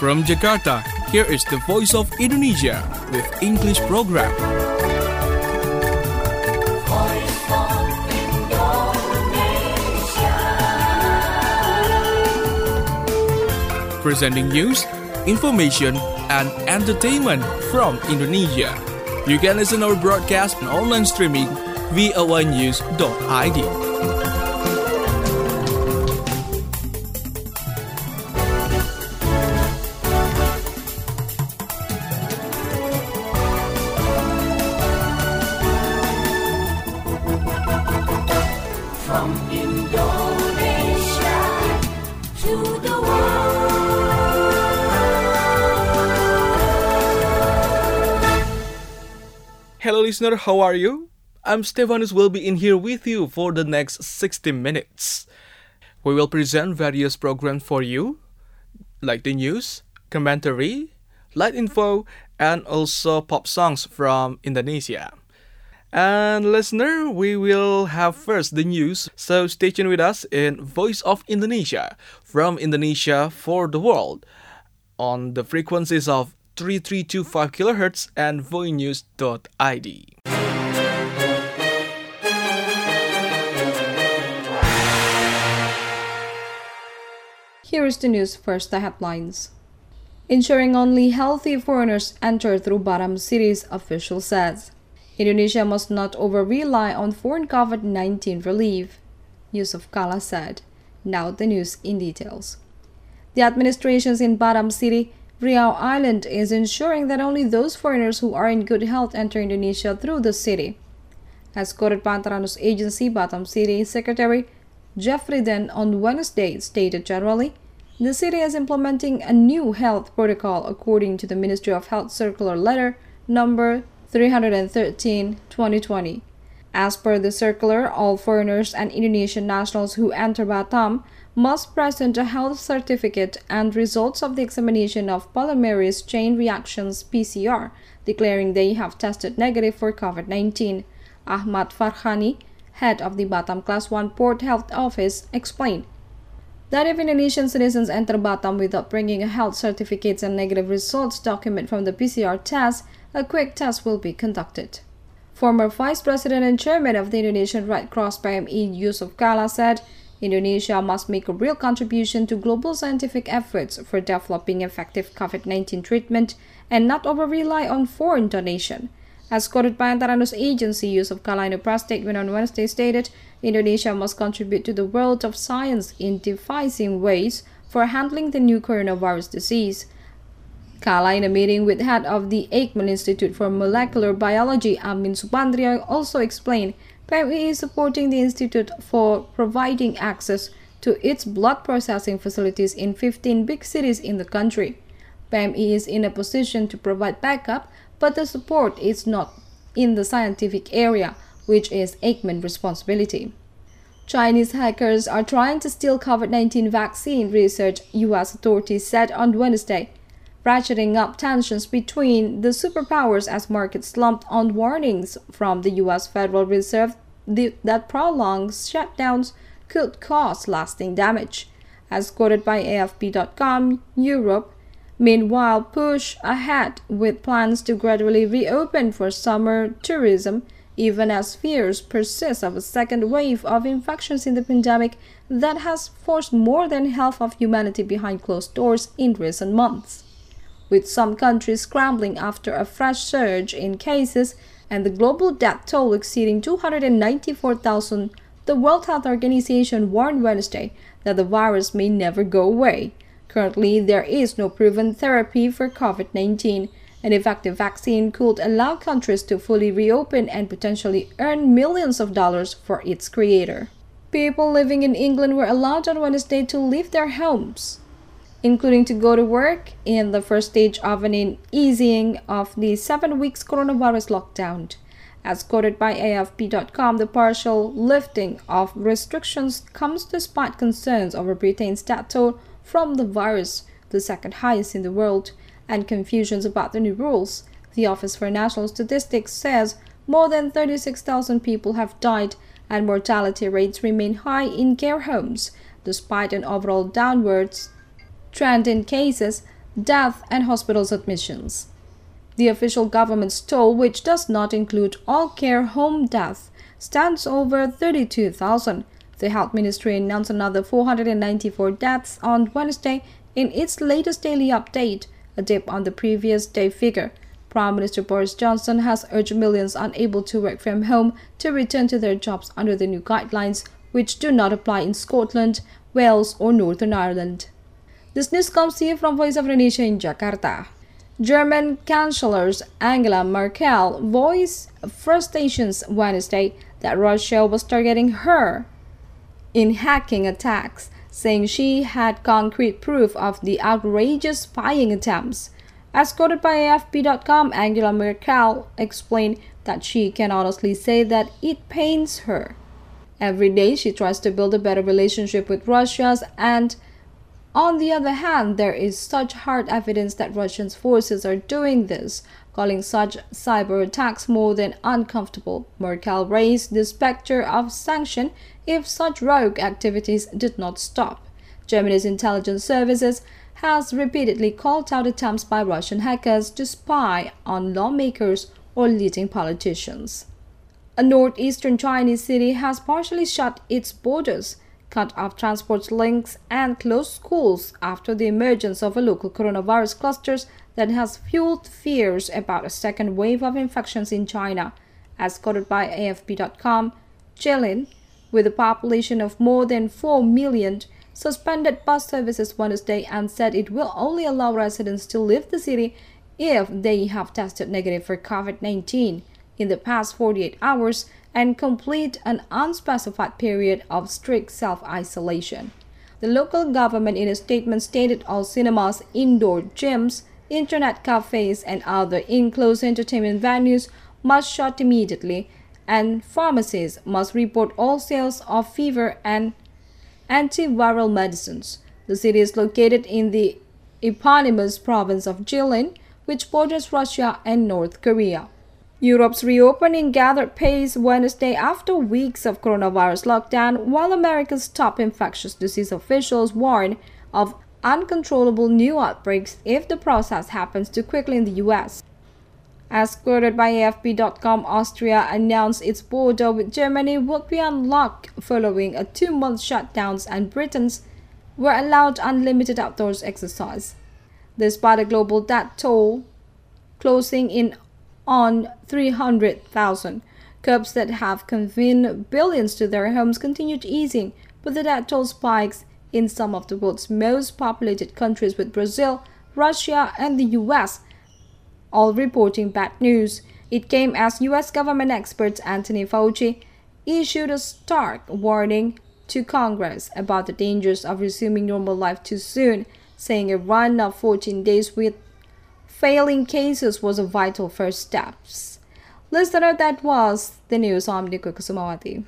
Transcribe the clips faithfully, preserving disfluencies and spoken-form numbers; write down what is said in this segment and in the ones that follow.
From Jakarta, here is the Voice of Indonesia with English program. Voice of Indonesia. Presenting news, information, and entertainment from Indonesia. You can listen our broadcast and online streaming v o a news dot i d. From Indonesia to the Hello listener, how are you? I'm Stefanus will be in here with you for the next sixty minutes. We will present various programs for you, like the news, commentary, light info, and also pop songs from Indonesia. And listener, we will have first the news, so stay tuned with us in Voice of Indonesia, from Indonesia for the world, on the frequencies of three three two five kilohertz and voinews dot i d. Here is the news, first the headlines. Ensuring only healthy foreigners enter through Batam City's official says. Indonesia must not over-rely on foreign COVID nineteen relief, Yusuf Kala said. Now the news in details. The administrations in Batam City, Riau Island is ensuring that only those foreigners who are in good health enter Indonesia through the city. As quoted by Antara News Agency, Batam City Secretary Jeffrey Den on Wednesday stated generally, the city is implementing a new health protocol according to the Ministry of Health Circular Letter number three thirteen twenty twenty. As per the circular, all foreigners and Indonesian nationals who enter Batam must present a health certificate and results of the examination of polymerase chain reactions P C R, declaring they have tested negative for COVID nineteen. Ahmad Farhani, head of the Batam Class one Port Health Office, explained that if Indonesian citizens enter Batam without bringing a health certificates and negative results document from the P C R test, a quick test will be conducted. Former Vice President and Chairman of the Indonesian Red Cross P M I Yusuf Kala said, Indonesia must make a real contribution to global scientific efforts for developing effective COVID nineteen treatment and not over-rely on foreign donation. As quoted by Antara News Agency, Yusuf Kala in a press statement on Wednesday stated, Indonesia must contribute to the world of science in devising ways for handling the new coronavirus disease. Kala, in a meeting with head of the Eijkman Institute for Molecular Biology, Amin Subandrio, also explained P M I is supporting the institute for providing access to its blood processing facilities in fifteen big cities in the country. P M I is in a position to provide backup, but the support is not in the scientific area, which is Eijkman's responsibility. Chinese hackers are trying to steal COVID nineteen vaccine research, U S authorities said on Wednesday, ratcheting up tensions between the superpowers as markets slumped on warnings from the U S Federal Reserve that prolonged shutdowns could cause lasting damage. As quoted by A F P dot com, Europe, meanwhile, push ahead with plans to gradually reopen for summer tourism, even as fears persist of a second wave of infections in the pandemic that has forced more than half of humanity behind closed doors in recent months. With some countries scrambling after a fresh surge in cases and the global death toll exceeding two hundred ninety-four thousand, the World Health Organization warned Wednesday that the virus may never go away. Currently, there is no proven therapy for COVID nineteen. An effective vaccine could allow countries to fully reopen and potentially earn millions of dollars for its creator. People living in England were allowed on Wednesday to leave their homes, including to go to work, in the first stage of an easing of the seven weeks coronavirus lockdown. As quoted by A F P dot com, the partial lifting of restrictions comes despite concerns over Britain's death toll from the virus, the second highest in the world, and confusions about the new rules. The Office for National Statistics says more than thirty-six thousand people have died and mortality rates remain high in care homes. Despite an overall downwards trend in cases, death, and hospitals admissions. The official government's toll, which does not include all care home deaths, stands over thirty-two thousand. The Health Ministry announced another four hundred ninety-four deaths on Wednesday in its latest daily update, a dip on the previous day figure. Prime Minister Boris Johnson has urged millions unable to work from home to return to their jobs under the new guidelines, which do not apply in Scotland, Wales, or Northern Ireland. This news comes to you from Voice of Indonesia in Jakarta. German Chancellor Angela Merkel voiced frustrations Wednesday that Russia was targeting her in hacking attacks, saying she had concrete proof of the outrageous spying attempts. As quoted by A F P dot com, Angela Merkel explained that she can honestly say that it pains her. Every day she tries to build a better relationship with Russia, and on the other hand, there is such hard evidence that Russian forces are doing this, calling such cyber attacks more than uncomfortable. Merkel raised the specter of sanction if such rogue activities did not stop. Germany's intelligence services has repeatedly called out attempts by Russian hackers to spy on lawmakers or leading politicians. A northeastern Chinese city has partially shut its borders, cut off transport links, and closed schools after the emergence of a local coronavirus cluster that has fueled fears about a second wave of infections in China. As quoted by A F P dot com, Jilin, with a population of more than four million, suspended bus services Wednesday and said it will only allow residents to leave the city if they have tested negative for COVID nineteen in the past forty-eight hours and complete an unspecified period of strict self-isolation. The local government in a statement stated all cinemas, indoor gyms, internet cafes, and other enclosed entertainment venues must shut immediately, and pharmacies must report all sales of fever and antiviral medicines. The city is located in the eponymous province of Jilin, which borders Russia and North Korea. Europe's reopening gathered pace Wednesday after weeks of coronavirus lockdown, while America's top infectious disease officials warn of uncontrollable new outbreaks if the process happens too quickly in the U S. As quoted by A F P dot com, Austria announced its border with Germany would be unlocked following a two-month shutdown, and Britons were allowed unlimited outdoors exercise. Despite a global death toll closing in on three hundred thousand, curbs that have confined billions to their homes continued easing, but the death toll spikes in some of the world's most populated countries, with Brazil, Russia, and the U S all reporting bad news. It came as U S government expert Anthony Fauci issued a stark warning to Congress about the dangers of resuming normal life too soon, saying a run of fourteen days with failing cases was a vital first step. Listener, that was the news. I'm Nico Kusumawati.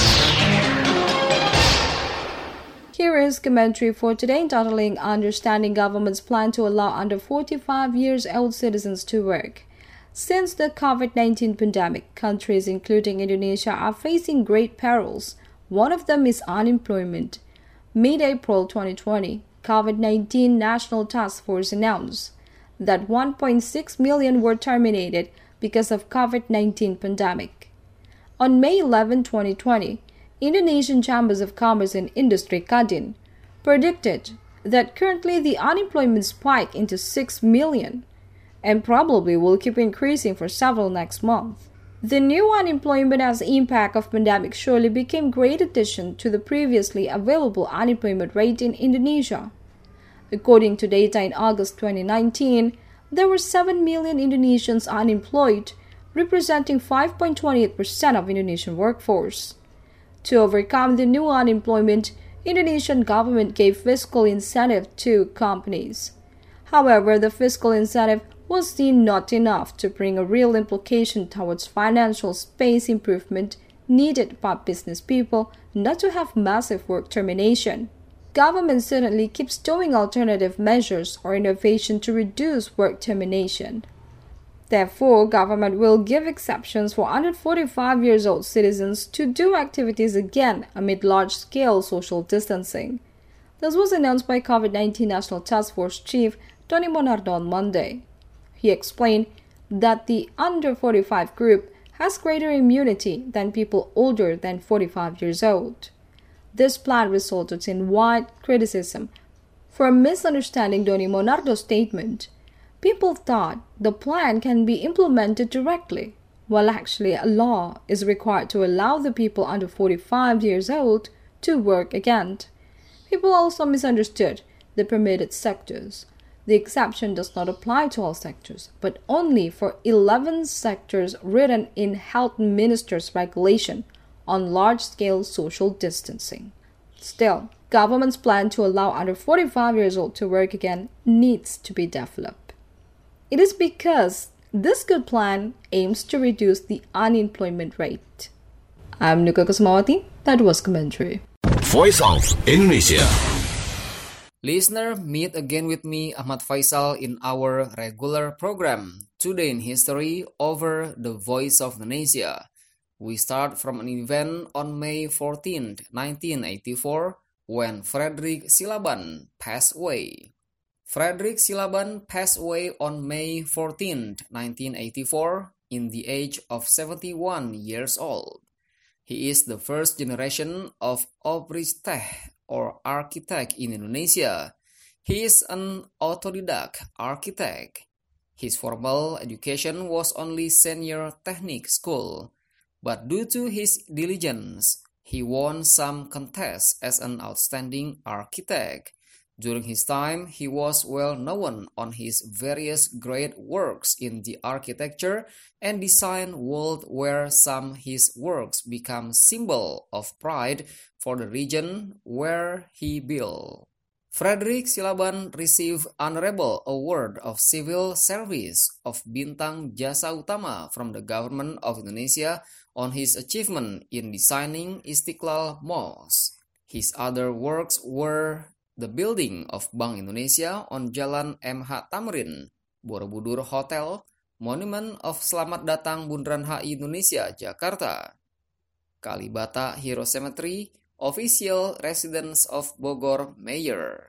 Here is commentary for today entitled Understanding Government's Plan to Allow Under forty-five years old Citizens to Work. Since the COVID nineteen pandemic, countries including Indonesia are facing great perils. One of them is unemployment. Mid-April twenty twenty, COVID nineteen National Task Force announced that one point six million were terminated because of COVID nineteen pandemic. On May eleventh, twenty twenty, Indonesian Chambers of Commerce and Industry Kadin predicted that currently the unemployment spike into six million and probably will keep increasing for several next months. The new unemployment as impact of pandemic surely became great addition to the previously available unemployment rate in Indonesia. According to data in August twenty nineteen, there were seven million Indonesians unemployed, representing five point two eight percent of Indonesian workforce. To overcome the new unemployment, Indonesian government gave fiscal incentive to companies. However, the fiscal incentive was seen not enough to bring a real implication towards financial space improvement needed by business people not to have massive work termination. Government certainly keeps doing alternative measures or innovation to reduce work termination. Therefore, government will give exceptions for under forty-five years old citizens to do activities again amid large-scale social distancing. This was announced by COVID nineteen National Task Force Chief Tony Monardo on Monday. He explained that the under forty-five group has greater immunity than people older than forty-five years old. This plan resulted in wide criticism for misunderstanding Tony Monardo's statement. People thought the plan can be implemented directly, while actually a law is required to allow the people under forty-five years old to work again. People also misunderstood the permitted sectors. The exception does not apply to all sectors, but only for eleven sectors written in Health Minister's regulation on large-scale social distancing. Still, government's plan to allow under forty-five years old to work again needs to be developed. It is because this good plan aims to reduce the unemployment rate. I'm Nuka Kusmawati. That was commentary. Voice of Indonesia. Listener, meet again with me, Ahmad Faisal, in our regular program, Today in History over the Voice of Indonesia. We start from an event on May fourteenth, nineteen eighty-four, when Frederick Silaban passed away. Frederick Silaban passed away on May fourteenth, nineteen eighty-four, in the age of seventy-one years old. He is the first generation of Obristeh, or architect in Indonesia. He is an autodidact architect. His formal education was only senior technic school, but due to his diligence, he won some contests as an outstanding architect. During his time, he was well known on his various great works in the architecture and design world, where some his works become symbol of pride for the region where he built. Frederick Silaban received Honorable Award of Civil Service of Bintang Jasa Utama from the government of Indonesia on his achievement in designing Istiqlal Mosque. His other works were the building of Bank Indonesia on Jalan M H Tamrin, Borobudur Hotel, Monument of Selamat Datang Bundaran H I Indonesia, Jakarta, Kalibata Hero Cemetery, official residence of Bogor Mayor.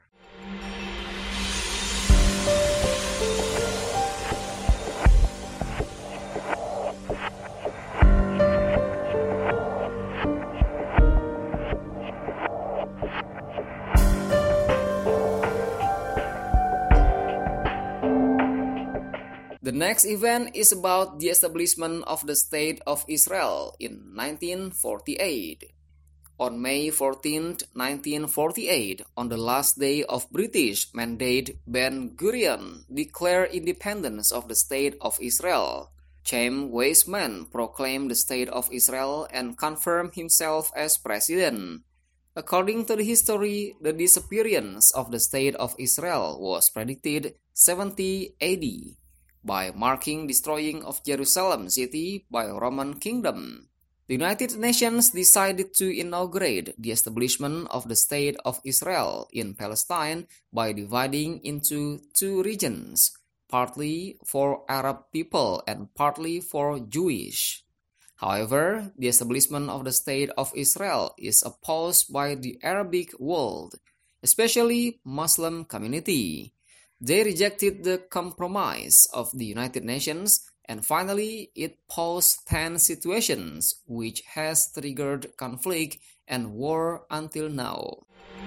The next event is about the establishment of the State of Israel in nineteen forty-eight. On May fourteenth, nineteen forty-eight, on the last day of British mandate, Ben-Gurion declared independence of the State of Israel. Chaim Weizmann proclaimed the State of Israel and confirmed himself as president. According to the history, the disappearance of the State of Israel was predicted seventy A D by marking destroying of Jerusalem city by Roman Kingdom. The United Nations decided to inaugurate the establishment of the State of Israel in Palestine by dividing into two regions, partly for Arab people and partly for Jewish. However, the establishment of the State of Israel is opposed by the Arabic world, especially Muslim community. They rejected the compromise of the United Nations, and finally it posed tense situations which has triggered conflict and war until now.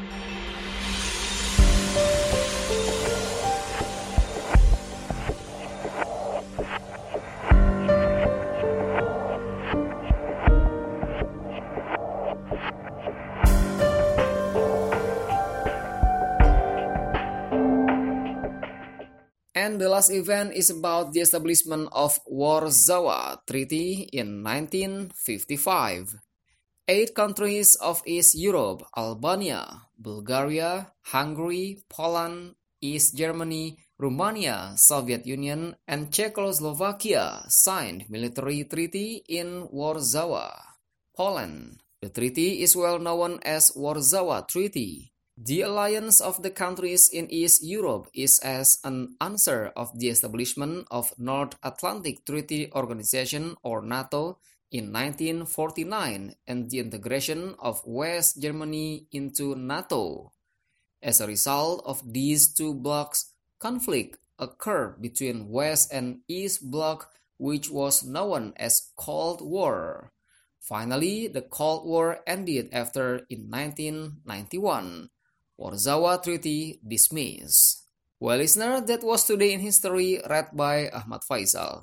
And the last event is about the establishment of Warsaw Treaty in nineteen fifty-five. Eight countries of East Europe, Albania, Bulgaria, Hungary, Poland, East Germany, Romania, Soviet Union, and Czechoslovakia signed military treaty in Warsaw, Poland. The treaty is well known as Warsaw Treaty. The alliance of the countries in East Europe is as an answer of the establishment of North Atlantic Treaty Organization or NATO in nineteen forty-nine and the integration of West Germany into NATO. As a result of these two blocs, conflict occurred between West and East Bloc, which was known as Cold War. Finally, the Cold War ended after in nineteen ninety-one. Warsaw Treaty dismissed. Well, listener, that was Today in History, read by Ahmad Faisal.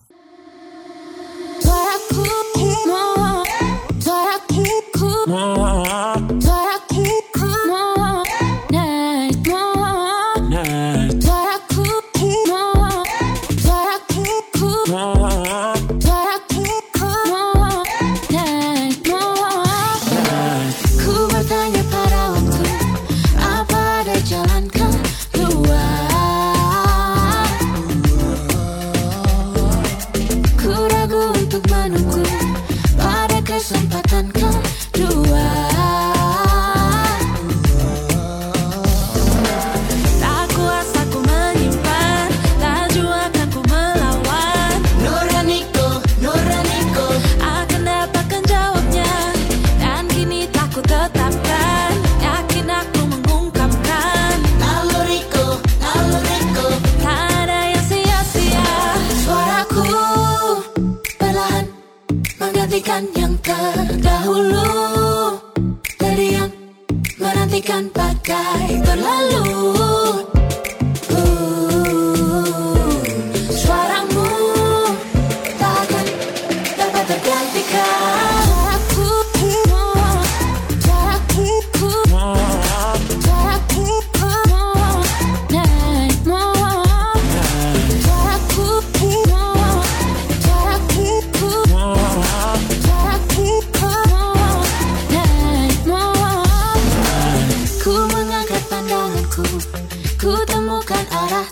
Kesempatan kedua, tak kuasa ku menyimpan, laju akan ku melawan. Nuraniku, nuraniku, akan dapatkan jawabnya, dan kini tak ku tetapkan, yakin aku mengungkapkan. Naluriku, naluriku, tak ada yang sia-sia. Suaraku perlahan menggantikan yang terdahulu, teriak menantikan badai berlalu. Uh, suaramu takkan dapat tergantikan. Suaraku, suaraku, suaraku, naikmu. Suaraku, ku mengangkat pandanganku, ku temukan arah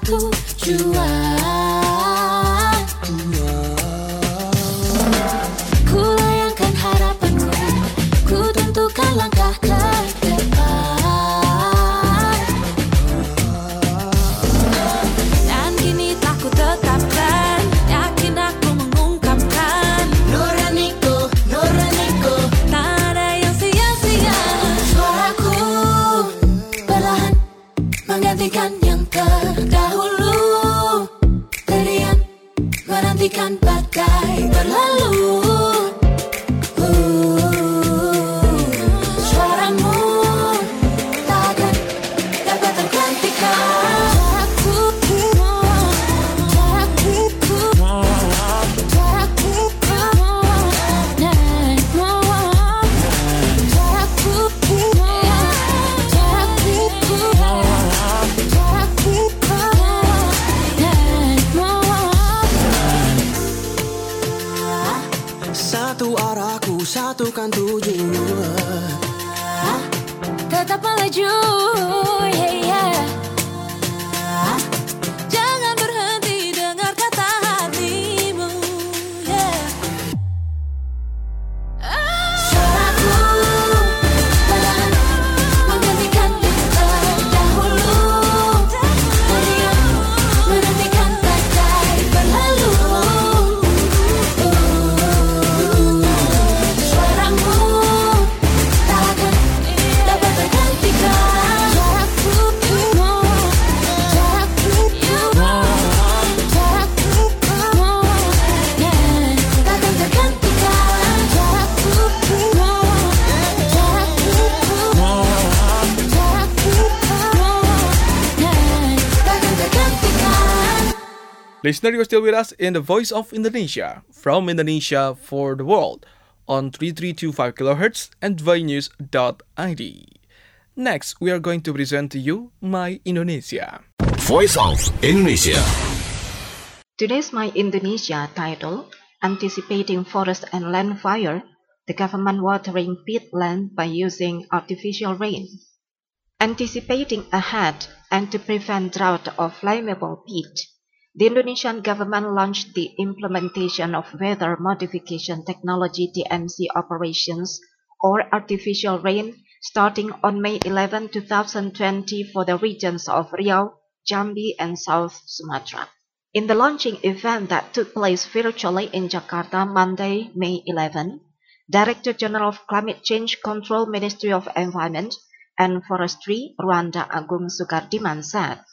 tujuan. Ku layangkan harapanku, ku tentukan langkah ke depan. Dan kini tak ku tetapkan, yakin aku mengungkapkan. Nuraniku, nuraniku, tak ada yang sia-sia. Suaraku perlahan menggantikan yang terdahulu, teriak menantikan badai berlalu. Uh, suaramu takkan dapat tergantikan. Suaraku, suaraku, suaraku, naikmu. Suaraku, suaraku, suaraku, naikmu. Satu arahku, satukan tujuan. Tetap melaju, yeah, yeah. Jangan berhenti dengar kata hatimu, yeah. Suaraku perlahan menggantikan yang terdahulu, teriak menantikan badai berlalu. Suaramu takkan dapat tergantikan. Suaraku, suaraku, suaraku, yeah, takkan tergantikan. Suaraku, suaraku, suaraku, yeah, takkan tergantikan. Listener, you're still with us in the Voice of Indonesia, from Indonesia for the world, on three three two five kilohertz and dvainews dot I D. Next, we are going to present to you My Indonesia. Voice of Indonesia. Today's My Indonesia title, Anticipating Forest and Land Fire, the Government Watering Peatland by Using Artificial Rain. Anticipating ahead and to prevent drought of flammable peat, the Indonesian government launched the implementation of Weather Modification Technology T M C operations, or artificial rain, starting on May eleventh, two thousand twenty for the regions of Riau, Jambi, and South Sumatra. In the launching event that took place virtually in Jakarta Monday, May eleventh, Director General of Climate Change Control, Ministry of Environment and Forestry, Ruanda Agung Sukardiman said,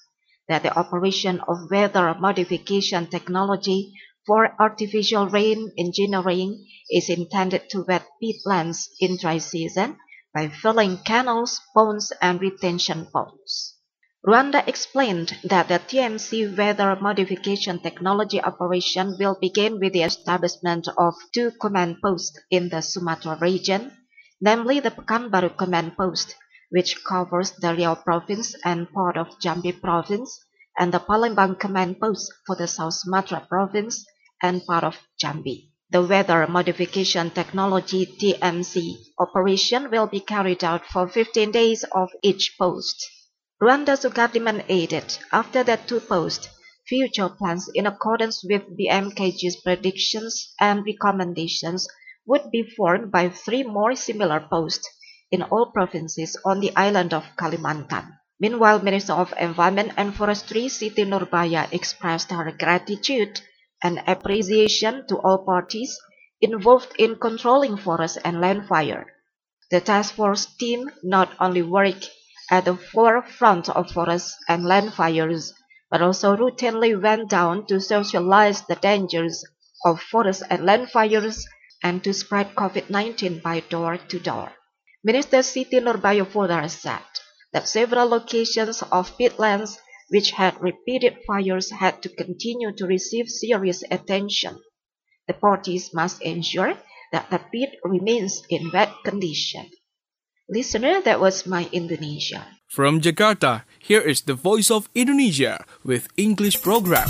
that the operation of weather modification technology for artificial rain engineering is intended to wet peatlands in dry season by filling canals, ponds, and retention ponds. Rwanda explained that the T M C weather modification technology operation will begin with the establishment of two command posts in the Sumatra region, namely the Pekanbaru Command Post, which covers the Riau Province and part of Jambi Province, and the Palembang Command Post for the South Sumatra Province and part of Jambi. The weather modification technology T M C operation will be carried out for fifteen days of each post. Rwanda Sugardiman added, after the two posts, future plans in accordance with B M K G's predictions and recommendations would be formed by three more similar posts in all provinces on the island of Kalimantan. Meanwhile, Minister of Environment and Forestry Siti Nurbaya expressed her gratitude and appreciation to all parties involved in controlling forest and land fire. The task force team not only worked at the forefront of forest and land fires, but also routinely went down to socialize the dangers of forest and land fires and to spread COVID nineteen by door to door. Minister Siti Nurbaya further said that several locations of peatlands which had repeated fires had to continue to receive serious attention. The parties must ensure that the peat remains in wet condition. Listener, that was my Indonesia. From Jakarta, here is the Voice of Indonesia with English program.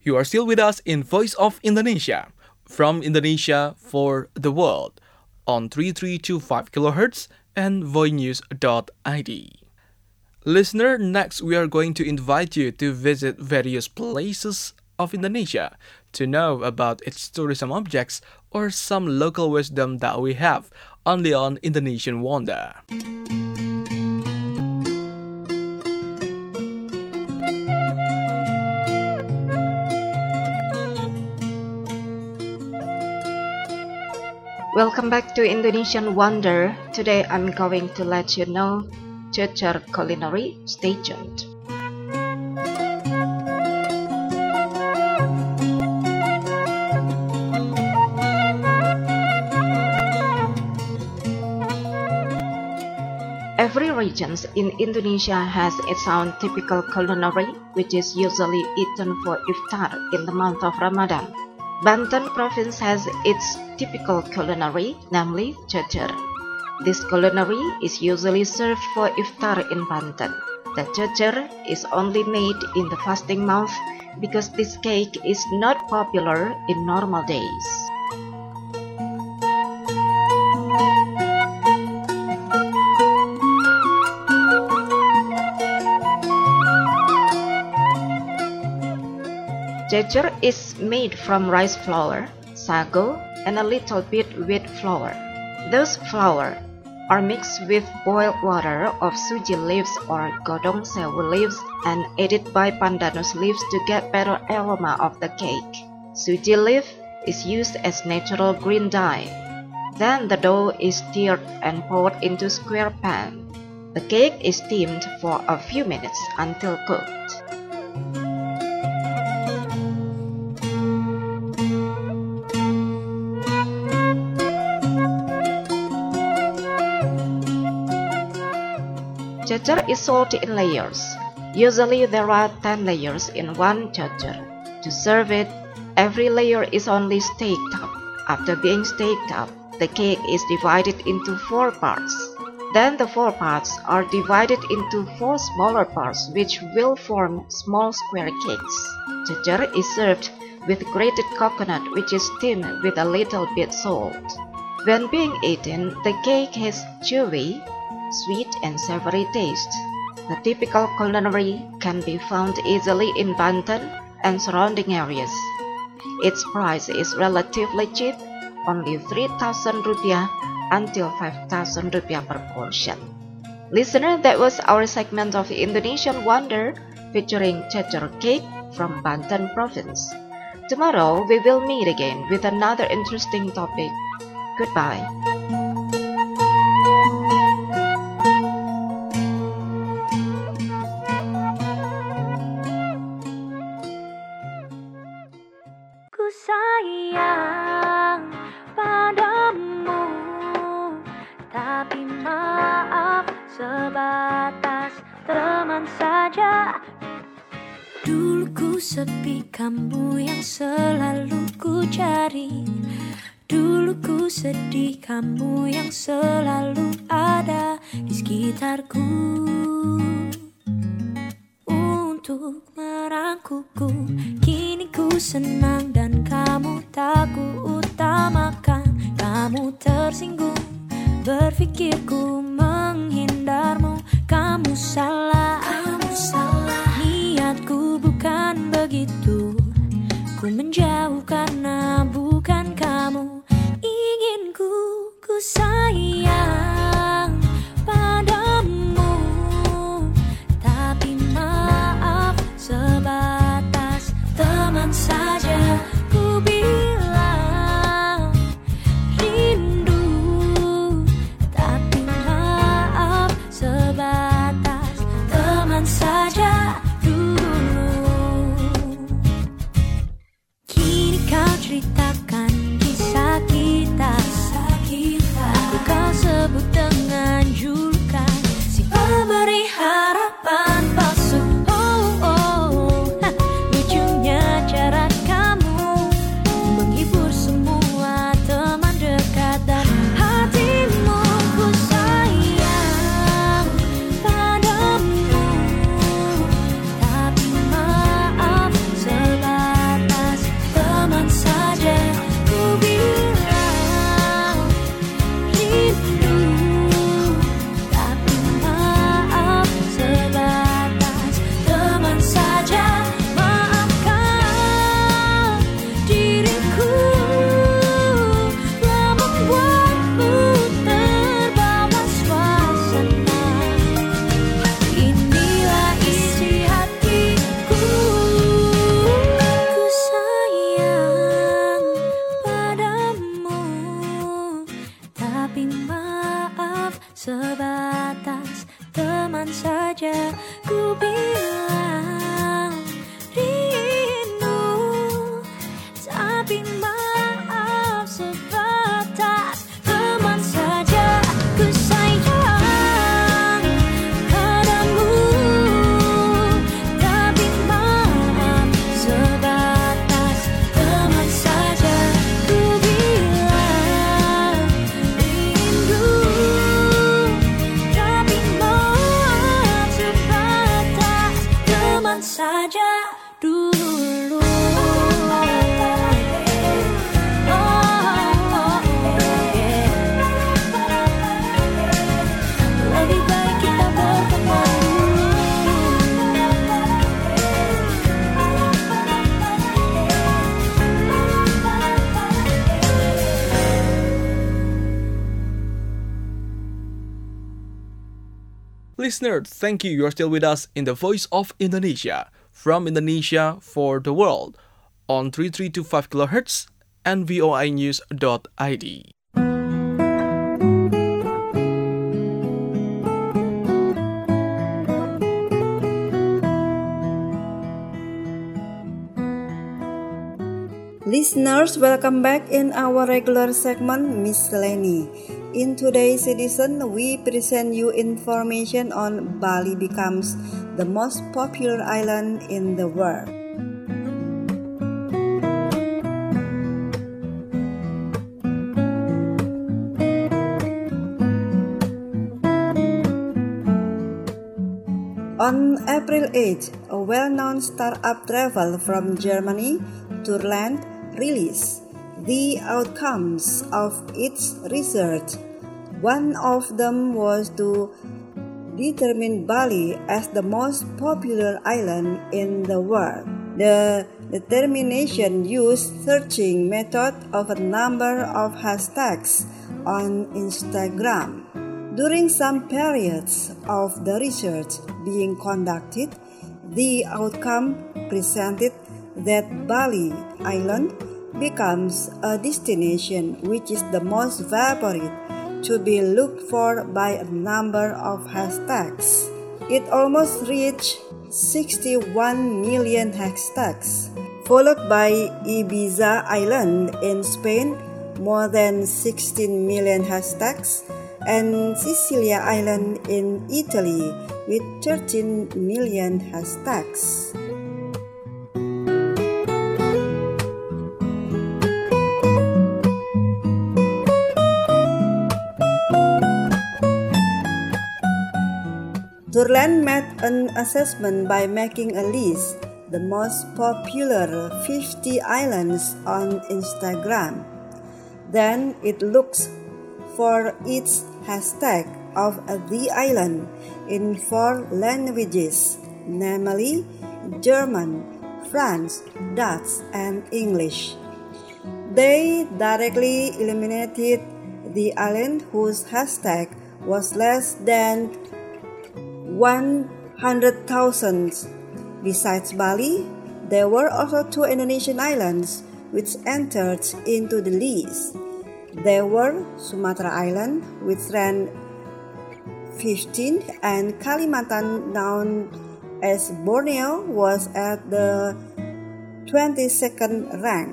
You are still with us in Voice of Indonesia, from Indonesia for the world, on three three two five kilohertz and voinews dot I D. Listener, next we are going to invite you to visit various places of Indonesia to know about its tourism objects or some local wisdom that we have only on Indonesian Wonder. Welcome back to Indonesian Wonder. Today I'm going to let you know Jejer Culinary. Stay tuned. Every region in Indonesia has its own typical culinary, which is usually eaten for iftar in the month of Ramadan. Banten province has its typical culinary, namely jejer. This culinary is usually served for iftar in Banten. The jejer is only made in the fasting month because this cake is not popular in normal days. Jejer is made from rice flour, sago, and a little bit wheat flour. Those flour are mixed with boiled water of suji leaves or godong sewu leaves and added by pandanus leaves to get better aroma of the cake. Suji leaf is used as natural green dye. Then the dough is stirred and poured into square pan. The cake is steamed for a few minutes until cooked. Jejer is sold in layers. Usually there are ten layers in one jejer. To serve it, every layer is only staked up. After being staked up, the cake is divided into four parts. Then the four parts are divided into four smaller parts which will form small square cakes. Jejer is served with grated coconut which is steamed with a little bit salt. When being eaten, the cake has chewy, sweet and savory taste. The typical culinary can be found easily in Banten and surrounding areas. Its price is relatively cheap, only three thousand rupiah until five thousand rupiah per portion. Listener, that was our segment of Indonesian Wonder featuring jejer cake from Banten province. Tomorrow we will meet again with another interesting topic. Goodbye. Sayang padamu, tapi maaf sebatas teman saja. Dulu ku sepi, kamu yang selalu ku cari. Dulu ku sedih, kamu yang selalu ada di sekitarku untuk merangkulku. Kini ku senang dan kamu tak ku utamakan. Kamu tersinggung, berpikirku menghindarmu. Kamu salah, kamu salah. Niatku bukan begitu. Ku menjauh karena bukan kamu inginku. Ku sayang padamu, tapi maaf sebatas teman saja. teman saja. Ku bilang rindu, tapi maaf sebatas teman saja. Ku sayang padamu, tapi maaf sebatas teman saja. Ku bilang rindu, tapi maaf sebatas teman saja dulu. Lebih baik kita berteman dulu. Listener, thank you. You're still with us in the Voice of Indonesia, from Indonesia for the world, on three three two five kilohertz and V O I news dot I D. Listeners, welcome back in our regular segment Miscellany. In today's edition, we present you information on Bali becomes the most popular island in the world. On April eighth, a well-known startup travel from Germany, Tourland, released the outcomes of its research. One of them was to determine Bali as the most popular island in the world. The determination used searching method of a number of hashtags on Instagram. During some periods of the research being conducted, the outcome presented that Bali Island becomes a destination which is the most favorite to be looked for by a number of hashtags. It almost reached sixty-one million hashtags, followed by Ibiza Island in Spain, more than sixteen million hashtags, and Sicilia Island in Italy with thirteen million hashtags. Tourland made an assessment by making a list the most popular fifty islands on Instagram. Then it looks for each hashtag of the island in four languages, namely German, French, Dutch, and English. They directly eliminated the island whose hashtag was less than one hundred thousand. Besides Bali, there were also two Indonesian islands which entered into the list. There were Sumatra Island, which ranked fifteenth, and Kalimantan, known as Borneo, was at the twenty-second rank.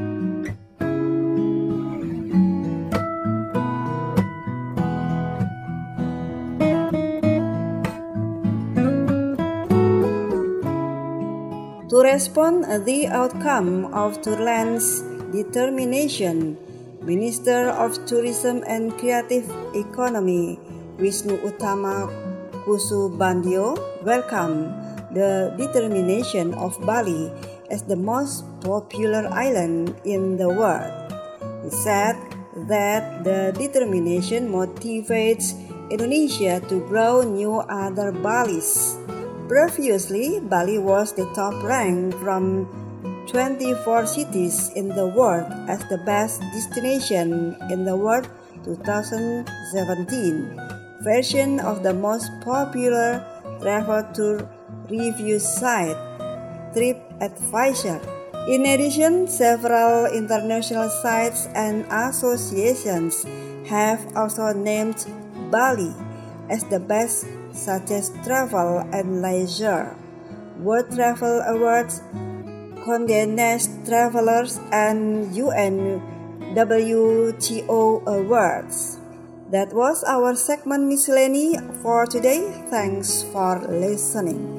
To respond to the outcome of Tourland's determination, Minister of Tourism and Creative Economy Wisnu Uttama Kusubandyo welcomed the determination of Bali as the most popular island in the world. He said that the determination motivates Indonesia to grow new other Balis. Previously, Bali was the top rank from twenty-four cities in the world as the best destination in the world twenty seventeen version of the most popular travel tour review site, TripAdvisor. In addition, several international sites and associations have also named Bali as the best such as travel and leisure, World Travel Awards, Condé Nast Travelers, and U N W T O Awards. That was our segment Miscellany for today. Thanks for listening.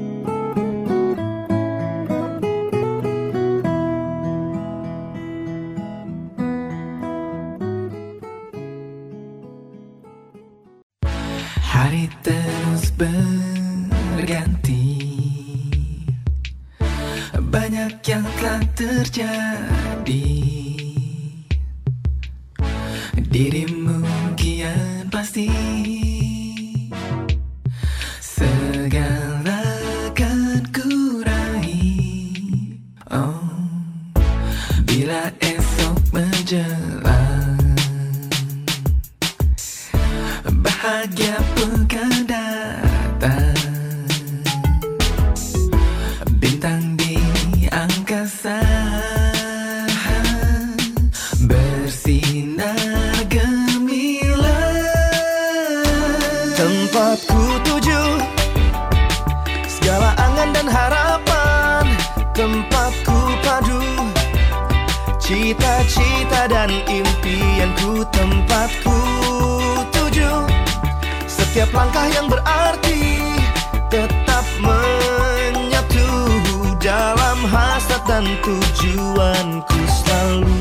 Hari terus berganti, banyak yang telah terjadi. Dirimu kian pasti segala akan ku raih. Oh, bila esok menjelang, bahagia pun kan datang. Bintang di angkasa bersinar gemilang. Tempatku tuju segala angan dan harapan, tempatku padu cita-cita dan impianku, tempatku tuju setiap langkah yang berarti tetap menyatu dalam hasrat dan tujuanku selalu.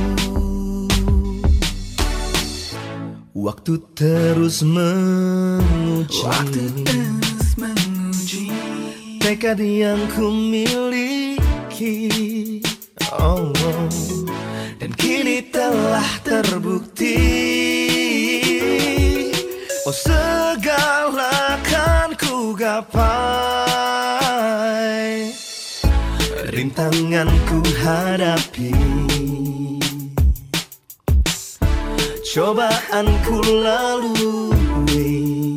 Waktu terus menguji, Waktu terus menguji tekad yang ku miliki, oh, oh. Dan kini telah terbukti. Oh, segala kan ku gapai, rintangan ku hadapi, cobaan ku lalui,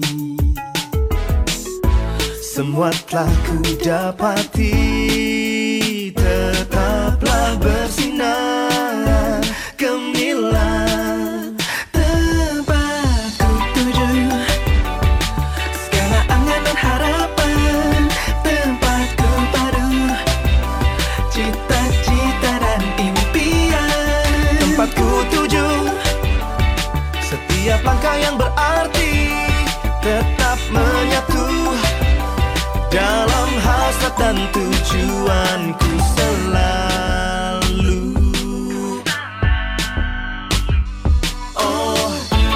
semua telah ku dapati. Tetaplah bersinar gemilang, tempatku tuju segala angan dan harapan, tempatku padu cita-cita dan impian, tempatku tuju setiap langkah yang berarti tetap menyatu dalam hasrat dan tujuanku selalu. Oh,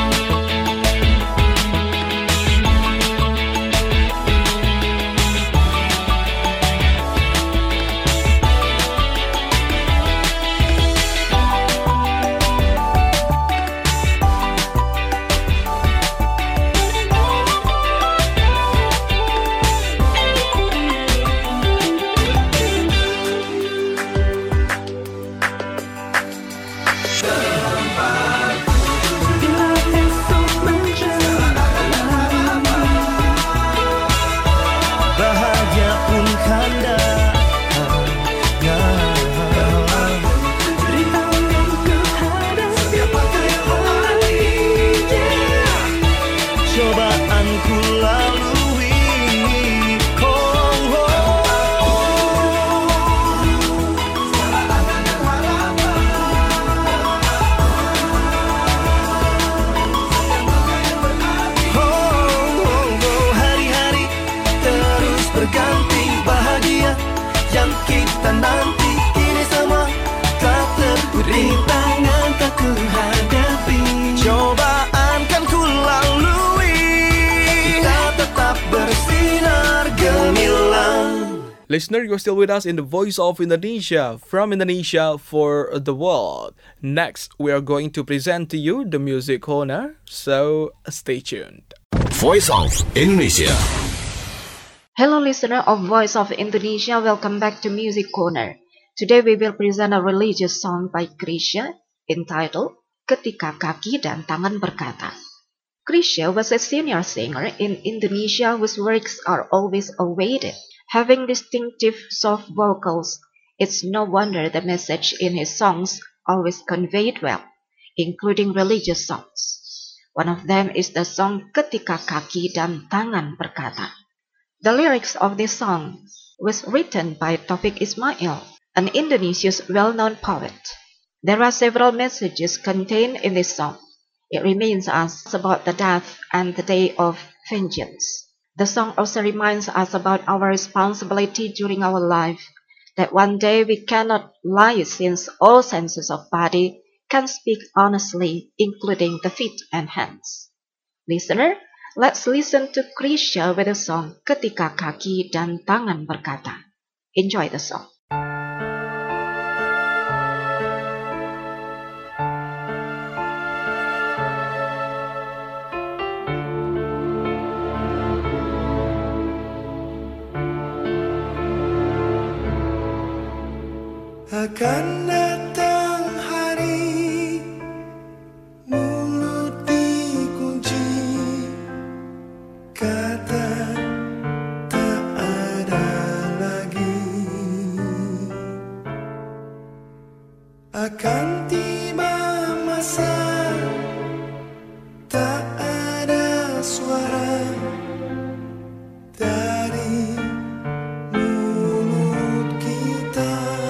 bahagia pun kan datang. rintangan ku hadapi, Cobaan ku lalui, oh, oh, oh, oh, oh. Hari-hari terus berganti, bahagia yang kita nanti kini semua telah terbukti. rintangan tak ku hadapi, Cobaan kan ku lalui, kita tetap bersinar gemilang. Listener, you're still with us in the Voice of Indonesia, from Indonesia for the world. Next, we are going to present to you the music corner, so stay tuned. Voice of Indonesia. Hello listener of Voice of Indonesia, welcome back to Music Corner. Today we will present a religious song by Chrisye entitled Ketika Kaki dan Tangan Berkata. Chrisye was a senior singer in Indonesia whose works are always awaited. Having distinctive soft vocals, it's no wonder the message in his songs always conveyed well, including religious songs. One of them is the song Ketika Kaki dan Tangan Berkata. The lyrics of this song was written by Taufik Ismail, an Indonesia's well-known poet. There are several messages contained in this song. It reminds us about the death and the day of vengeance. The song also reminds us about our responsibility during our life, that one day we cannot lie since all senses of body can speak honestly, including the feet and hands. Listener, let's listen to Krisya with the song Ketika Kaki dan Tangan Berkata. Enjoy the song. Akan datang hari mulut dikunci, kata tak ada lagi. Akan tiba masa tak ada suara dari mulut kita.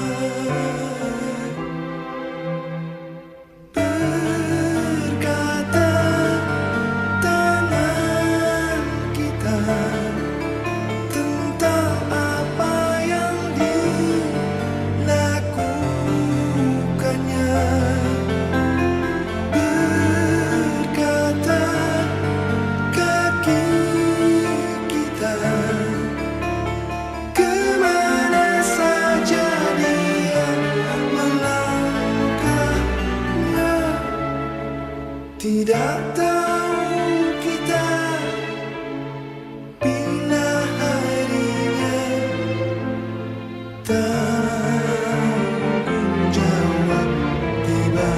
Tidak tahu kita bila harinya tanggung jawab tiba.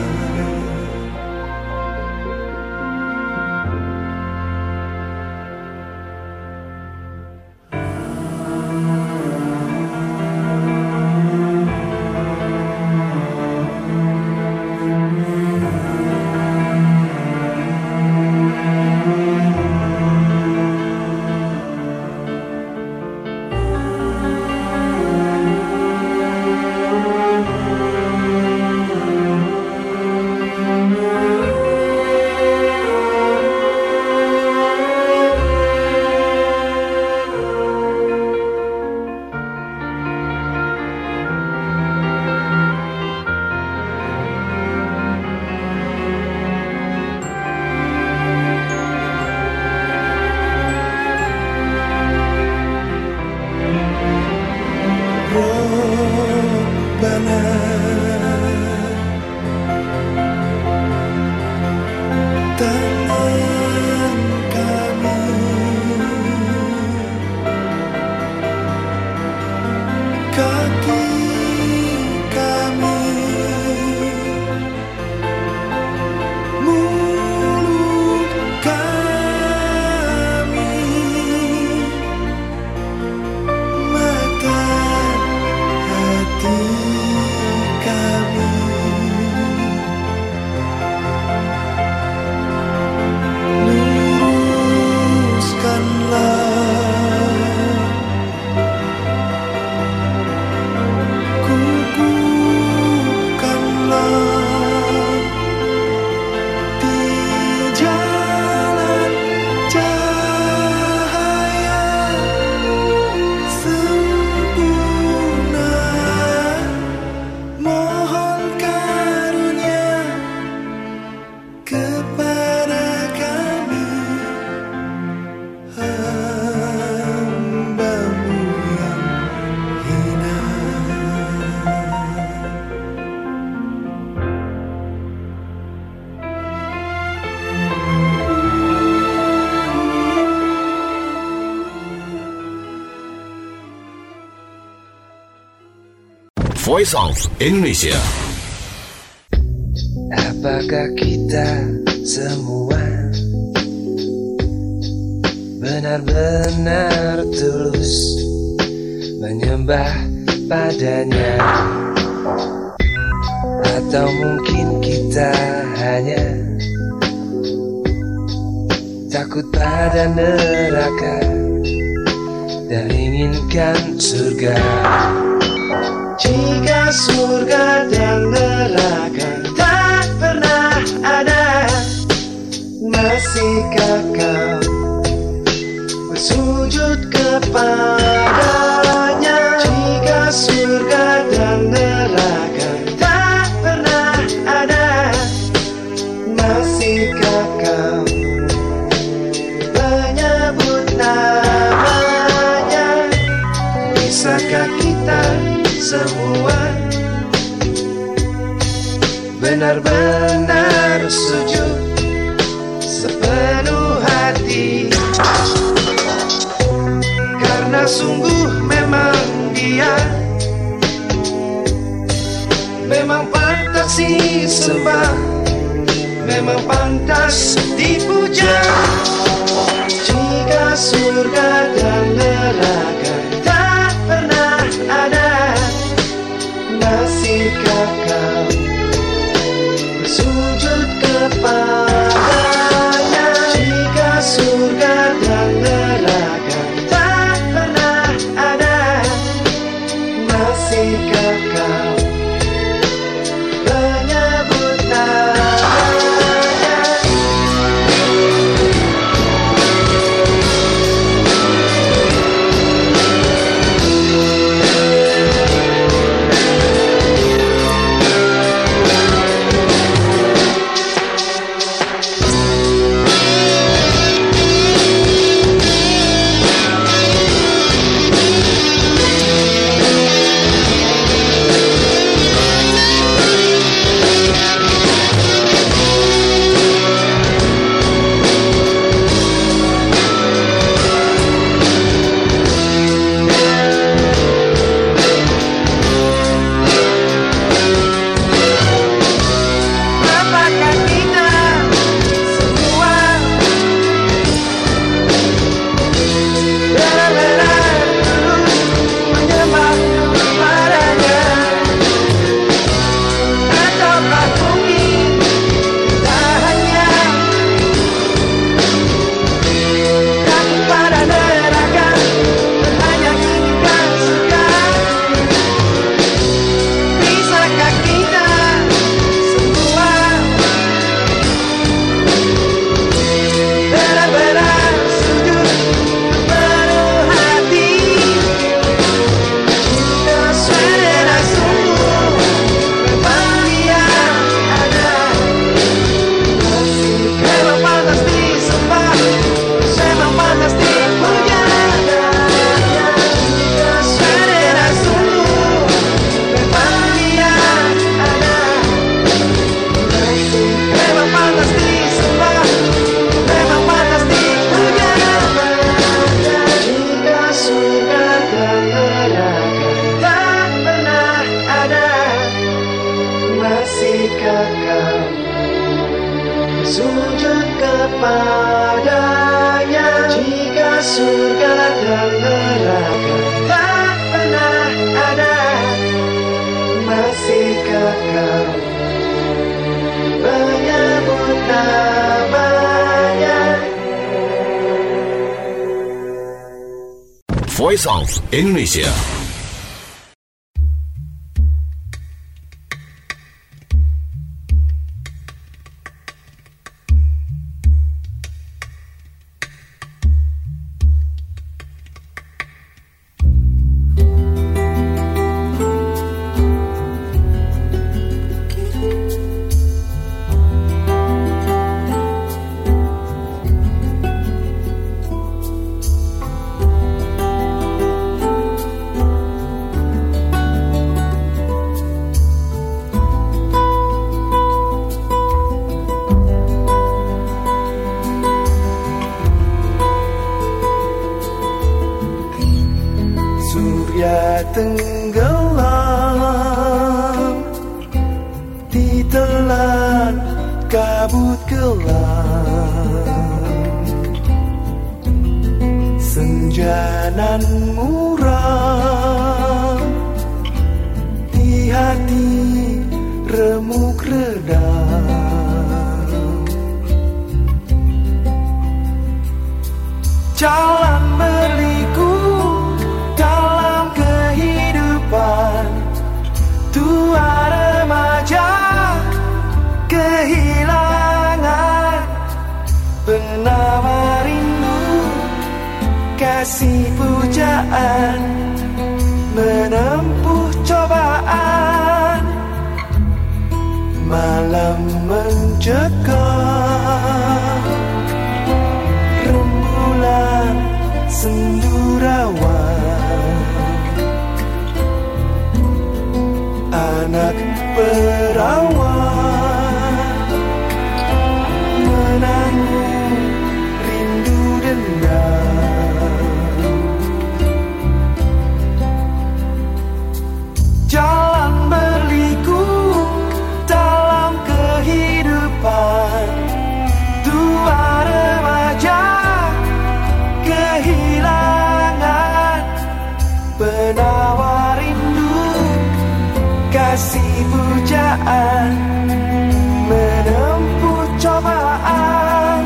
Voice of Indonesia. Apakah kita semua benar-benar tulus menyembah padanya? Atau mungkin kita hanya takut pada neraka dan inginkan surga. Jika surga dan neraka tak pernah ada, masihkah kau bersujud kepadanya? Jika surga dan neraka tak pernah ada, masihkah kau menyebut namanya? Bisakah kita semua benar-benar sujud sepenuh hati? Karena sungguh memang dia memang pantas disembah, memang pantas dipuja. Jika surga dan neraka tak pernah ada, masihkah kau bersujud kepadanya? Jika surga dan neraka tak pernah ada, masihkah kau menyebut namanya? Sujud kepadanya. Jika surga dan neraka tak pernah ada, masihkah kau menyebut namanya? Voice of Indonesia. Tenggelam ditelan kabut gelap, senja nan muram di hati remuk redam. Jalan berliku dalam kehidupan, tua remaja kehilangan penawar rindu, kasih pujaan, menempuh cobaan. Malam mencekam, rembulan sendu rawan, anak perawan menanggung rindu dendam. Jalan berliku dalam kehidupan, tua remaja kehilangan penawar rindu, kasih pujaan, menempuh cobaan.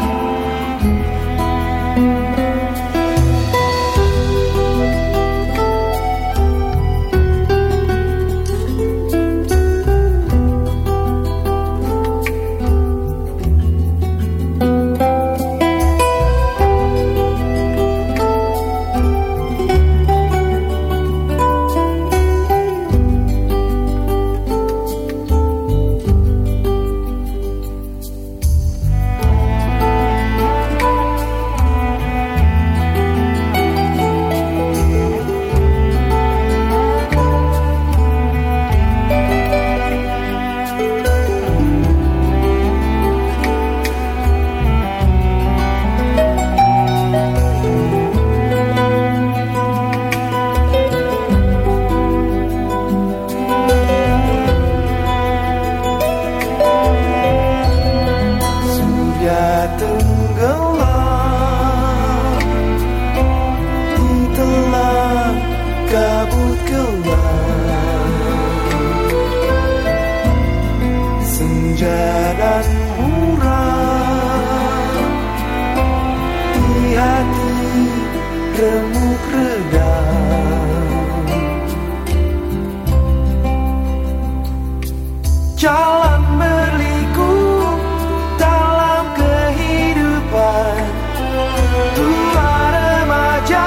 Jalan berliku dalam kehidupan, tua remaja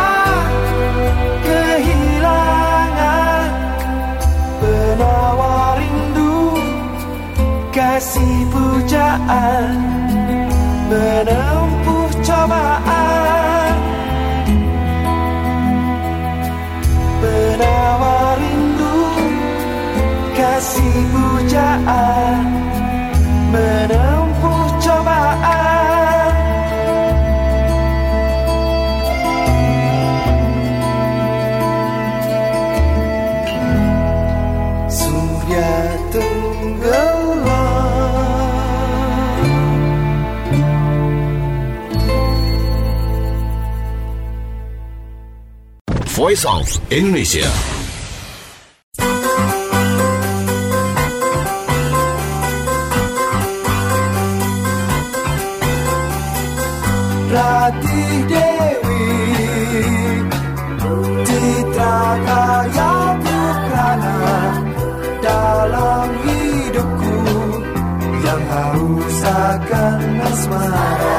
kehilangan penawar rindu, kasih pujaan, menempuh cobaan. Penawar rindu, kasih pujaan, menempuh cobaan. Surya tenggelam. Voice of Indonesia. Ratih Dewi, citra karya putrana dalam hidupku yang haus akan asmara.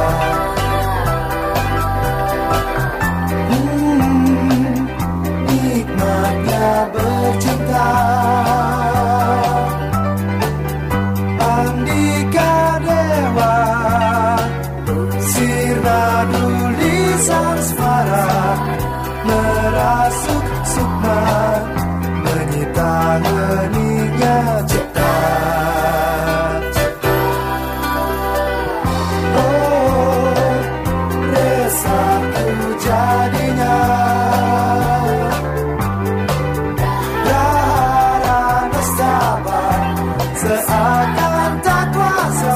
Hmm, nikmatnya bercinta. Andika Dewa, sirna tulisan asmara, merasuk sukma, menyita heningnya cipta. Oh, resahku jadinya, darah nestapa seakan tak kuasa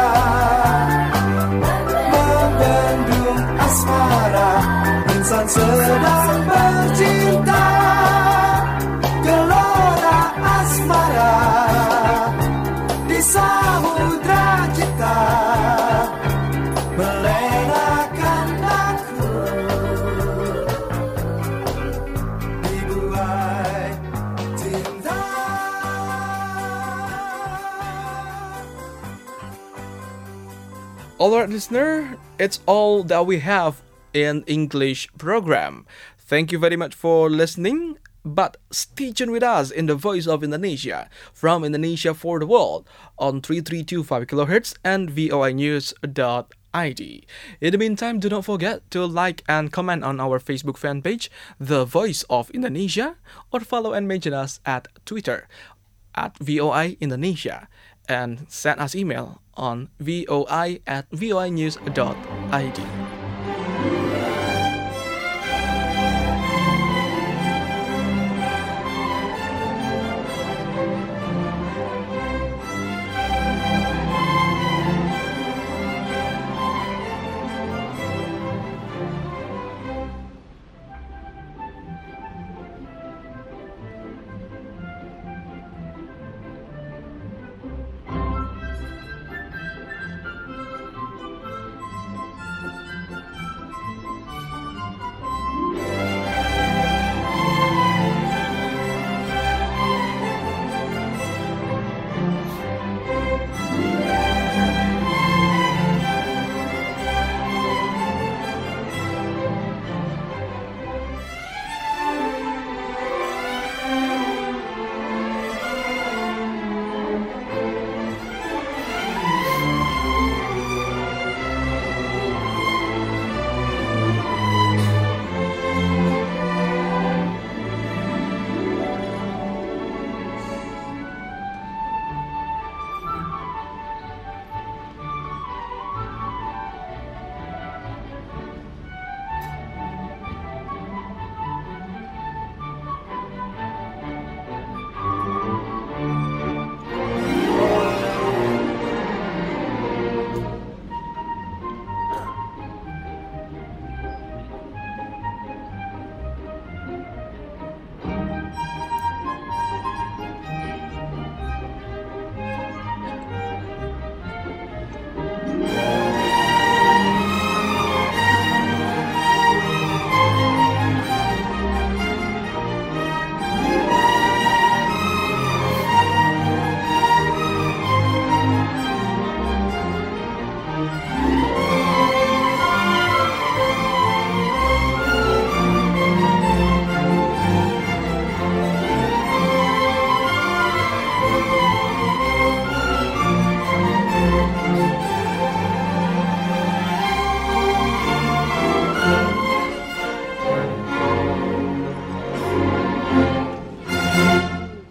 membendung asmara. Insan sedang bercinta, gelora asmara di samudra cinta melenakan aku. Alright, listener, it's all that we have in English program. Thank you very much for listening. But stay tuned with us in the Voice of Indonesia, from Indonesia for the world, on three three two five kilohertz and V O I news dot I D. In the meantime, do not forget to like and comment on our Facebook fan page, The Voice of Indonesia, or follow and mention us at Twitter, at V O I Indonesia, and send us email on voi at voi news dot I D.